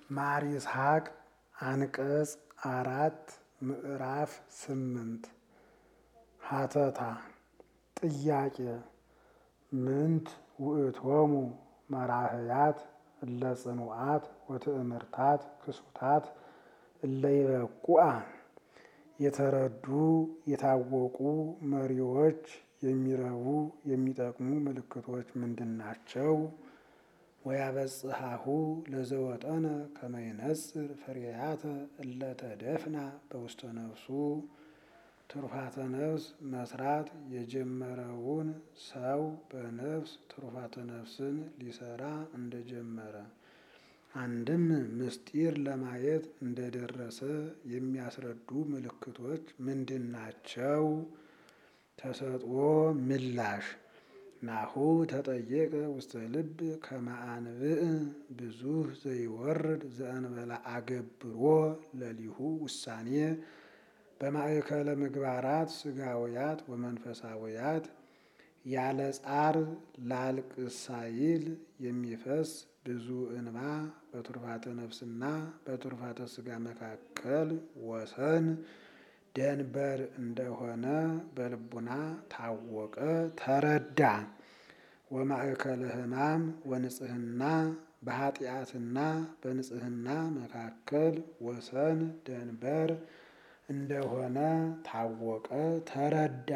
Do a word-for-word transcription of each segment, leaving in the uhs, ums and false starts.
ማር ይስሐቅ አንቀጽ አራት ምዕራፍ ስምንት ሀተታ ጥያቄ ምንት ውእቶሙ መራህያት እለ ጽኑዓት ወትእምርታት ክሱታት እለ ይበቁአ የተረዱ የታወቁ መሪዎች የሚረቡ የሚጠቅሙ ምልክቶች ምንድናቸው? ወያበጽሐሁ ለዘወጠነ ከመ ይነጽር ፍሬያተ እለ ተደፍና በውስተ ነፍሱ ትሩፋተ ነፍስ መስራት የጀመረውን ሰው በነፍስ ትሩፋተ ነፍስን ሊሰራ እንደጀመረ አንድም ምስጢር ለማየት እንደደረሰ የሚያስረዱ ምልክቶች ምንድናቸው? ተሰጥኦ ምላሽ ናሁ ተጠየቀ ውስተ ልብ ከመ አንብዕ ብዙኅ ዘይወርድ ዘእንበለ አገብሮ ለሊሁ ውሳኔ በማእከለ ምግባራት ሥጋውያት ወመንፈሳውያት ያለ ጻር ላልቅስ ሳይል የሚፈስ ብዙ እንባ በትሩፋተ ነፍስና በትሩፋተ ሥጋ መካከል ወሰን ደንበር እንደሆነ በልቡና ታወቀ ተረዳ። ወማእከለ ሕማም ወንጽሕና በኃጢአትና በንጽሕና መካከል ወሰን ደንበር እንደሆነ ታወቀ ተረዳ።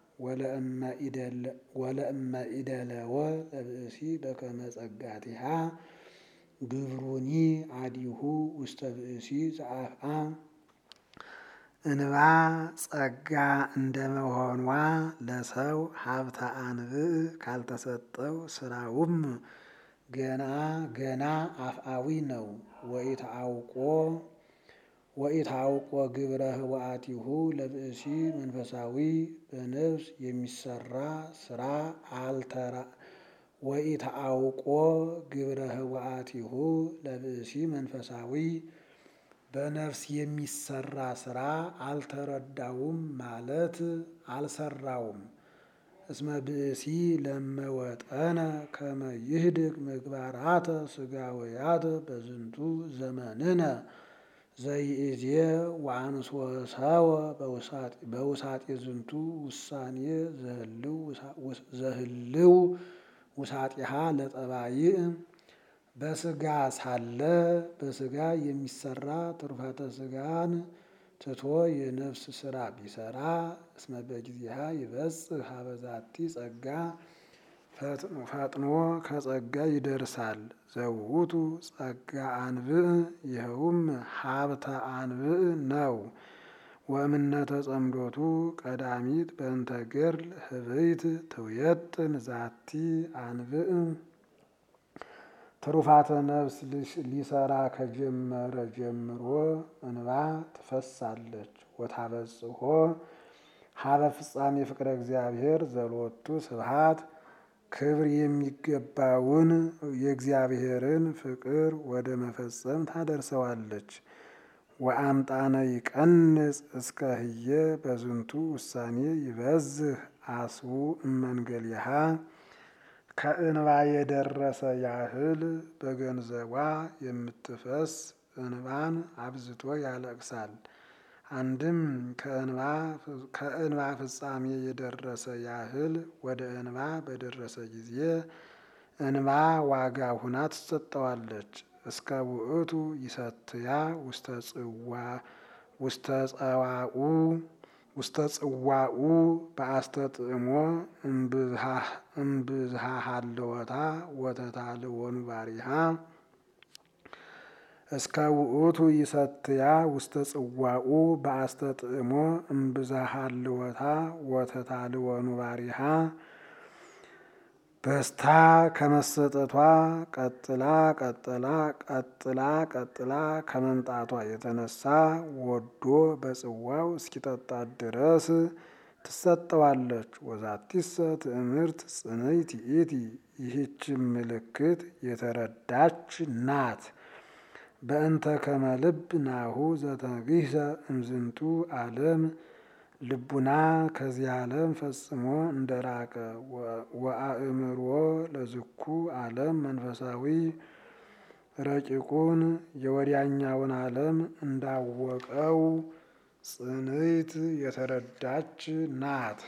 ወለእመ ኢደለወ ለብእሲ በከመ ጸጋቲሃ ግብሩኒ አዲሁ ውስተ ብእሲ ዘአፍአ እንባ ጸጋ እንደመሆኗ ለሰው ሀብተ አንብዕ ካልተሰጠው ስራውም ገና ገና አፍአዊ ነው። ወኢታውቆ ወኢታውቆ ግብረ ህወአቲሁ ለብእሲ መንፈሳዊ በነፍስ የሚሰራ ስራ አልተራ ወኢታውቆ ግብረ ህወአቲሁ ለብእሲ መንፈሳዊ በነፍስ የሚሰራ ስራ አልተረዳውም ማለት አልሰራውም። እስመ ብእሲ ለመወጠነ ከመ ይህድግ ምግባራተ ሥጋውያት በዝንቱ ዘመንነ ዘይእዜ ወአንሶሰወ በውሳጤ ዝንቱ ውሳኔ ዘህልው ውሳጤሃ ለጠባይእ በስጋ ሳለ በስጋ የሚሰራ ትሩፋተ ስጋን ትቶ የነፍስ ስራ ቢሰራ እስመ በጊዜሃ ይበጽሕ ሀበ ዛቲ ጸጋ ፈጥኖ ከጸጋ ይደርሳል። ዘውቱ ጸጋ አንብዕ ይኸውም ሀብተ አንብዕ ነው። ወእምነተ ጸምዶቱ ቀዳሚት በእንተ ገድል ህብይት ትውየጥን ዛቲ አንብዕ ትሩፋተ ነፍስ ሊሰራ ከጀመረ ጀምሮ እንባ ትፈሳለች። ወታበጽሖ ሀበ ፍጻሜ ፍቅረ እግዚአብሔር ዘሎቱ ስብሐት ክብር የሚገባውን የእግዚአብሔርን ፍቅር ወደ መፈጸም ታደርሰዋለች። ወአምጣነ ይቀንጽ እስከ ህየ በዝንቱ ውሳኔ ይበዝህ አስቡ እመንገሊሃ ከእንባ የደረሰ ያህል በገንዘቧ የምትፈስ እንባን አብዝቶ ያለቅሳል። አንድም ከእንባ ፍጻሜ የደረሰ ያህል ወደ እንባ በደረሰ ጊዜ እንባ ዋጋ ሁና ትሰጠዋለች። እስከ ውእቱ ይሰትያ ውስተ ጽዋ ውስተ ጸዋኡ ውስተ ጽዋኡ በአስተጥእሞ እምብዝሃ ሀለወታ ወተታልወ ኑባሪሃ እስከ ውእቱ ይሰትያ ውስተ ጽዋኡ በአስተጥእሞ እምብዝሃ ሀለወታ ወተታልወ ኑባሪሃ በስታ ከመሰጠቷ ቀጥላ ቀጥላ ቀጥላ ቀጥላ ከመምጣቷ የተነሳ ወዶ በጽዋው እስኪጠጣት ድረስ ትሰጠዋለች። ወዛቲሰ ትእምርት ጽንዕት ይእቲ ይህችም ምልክት የተረዳች ናት። በእንተ ከመ ልብ ናሁ ዘተግሂሰ እምዝንቱ ዓለም ልቡና ከዚህ ዓለም ፈጽሞ እንደራቀ ወአእምሮ ለዝኩ ዓለም መንፈሳዊ ረቂቁን የወዲያኛውን ዓለም እንዳወቀው ጽንዕት የተረዳች ናት።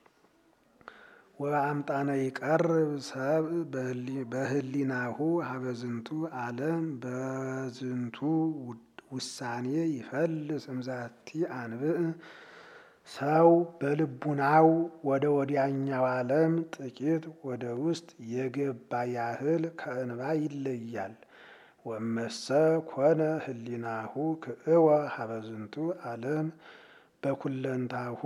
ወበአምጣነ ይቀርብ ሰብእ በህሊናሁ ሀበዝንቱ ዓለም በዝንቱ ውሳኔ ይፈልስ እምዛቲ አንብዕ። ሰው በልቡናው ወደ ወዲያኛው ዓለም ጥቂት ወደ ውስጥ የገባ ያህል ከእንባ ይለያል። ወመሰ ኮነ ህሊናሁ ክእወ ሀበዝንቱ ዓለም በኩለንታሁ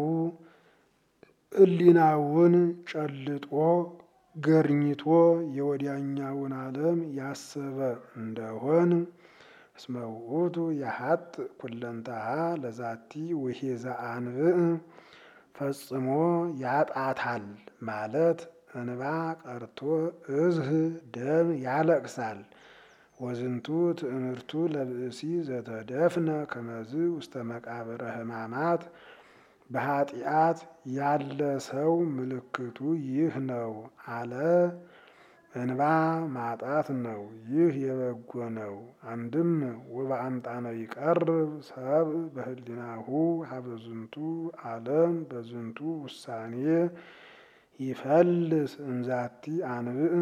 ህሊናውን ጨልጦ ገርኝቶ የወዲያኛውን ዓለም ያሰበ እንደሆን እስመ ውእቱ የሀጥ ኩለንታሃ ለዛቲ ውሒዘ አንብዕ ፈጽሞ ያጣታል ማለት እንባ ቀርቶ እዝህ ደም ያለቅሳል። ወዝንቱ ትእምርቱ ለብእሲ ዘተደፍነ ከመዝ ውስተ መቃብረ ሕማማት በኃጢአት ያለ ሰው ምልክቱ ይህ ነው አለ። እንባ ማጣት ነው። ይህ የበጎ ነው። አንድም ወበአምጣነ ይቀርብ ሰብእ በህሊናሁ ሀበዝንቱ ዓለም በዝንቱ ውሳኔ ይፈልስ እምዛቲ አንብዕ።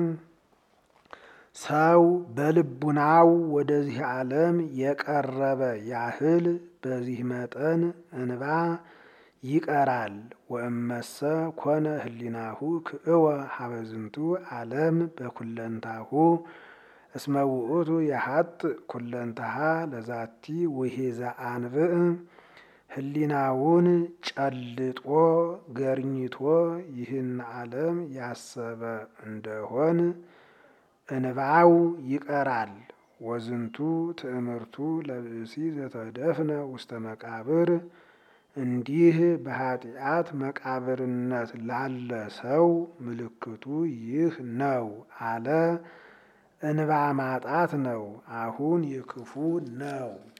ሰው በልቡናው ወደዚህ ዓለም የቀረበ ያህል በዚህ መጠን እንባ ይቀራል። ወእመሰ ኮነ ህሊናሁ ክእወ ሀበዝንቱ ዓለም በኩለንታሁ እስመ ውእቱ የሀጥ ኩለንታሃ ለዛቲ ውሒዘ አንብዕ። ህሊናውን ጨልጦ ገርኝቶ ይህን ዓለም ያሰበ እንደሆን እንባው ይቀራል። ወዝንቱ ትእምርቱ ለብእሲ ዘተደፍነ ውስተ መቃብር። እንዲህ በኃጢአት መቃብርነት ላለ ሰው ምልክቱ ይህ ነው አለ። እንባ ማጣት ነው። አሁን የክፉ ነው።